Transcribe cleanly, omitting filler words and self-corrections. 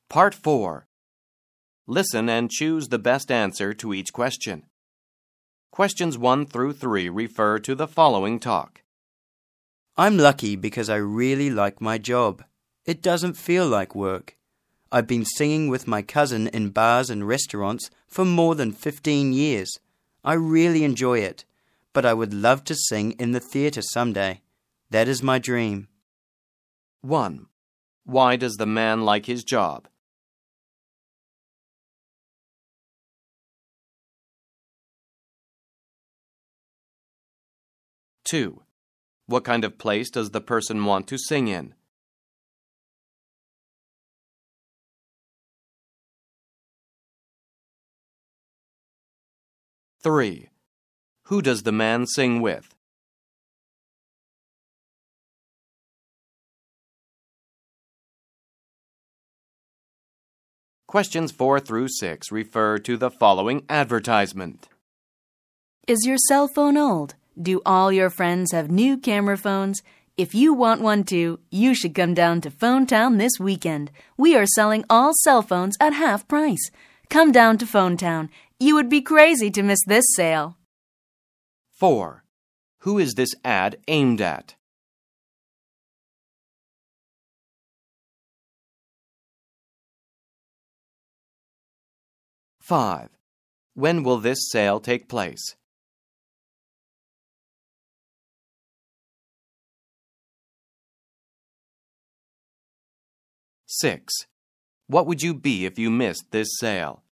Part 4. Listen and choose the best answer to each question. Questions 1 through 3 refer to the following talk. I'm lucky because I really like my job. It doesn't feel like work. I've been singing with my cousin in bars and restaurants for more than 15 years. I really enjoy it, but I would love to sing in the theatre someday. That is my dream. 1. Why does the man like his job? 2. What kind of place does the person want to sing in? 3. Who does the man sing with? Questions 4 through 6 refer to the following advertisement. Is your cell phone old? Do all your friends have new camera phones? If you want one too, you should come down to Phone Town this weekend. We are selling all cell phones at half price. Come down to Phone Town. You would be crazy to miss this sale. 4. Who is this ad aimed at? 5. When will this sale take place? 6. What would you be if you missed this sale?